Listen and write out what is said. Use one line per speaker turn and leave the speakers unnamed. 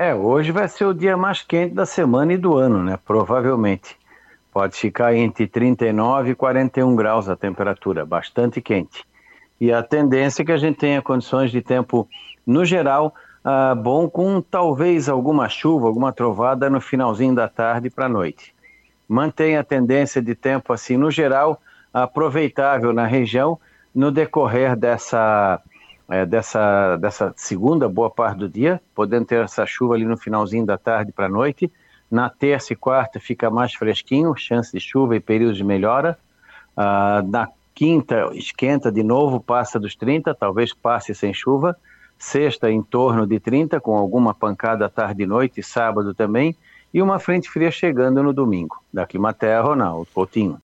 Hoje vai ser o dia mais quente da semana e do ano, né? Provavelmente. Pode ficar entre 39 e 41 graus a temperatura, bastante quente. E a tendência é que a gente tenha condições de tempo, no geral, bom, com talvez alguma chuva, alguma trovada no finalzinho da tarde para a noite. Mantém a tendência de tempo, assim, no geral, aproveitável na região no decorrer dessa segunda boa parte do dia, podendo ter essa chuva ali no finalzinho da tarde para a noite. Na terça e quarta fica mais fresquinho, chance de chuva e períodos de melhora. Na quinta esquenta de novo, passa dos 30, talvez passe sem chuva. Sexta em torno de 30, com alguma pancada à tarde e noite, e sábado também. E uma frente fria chegando no domingo. Da Climaterra, Ronaldo Coutinho.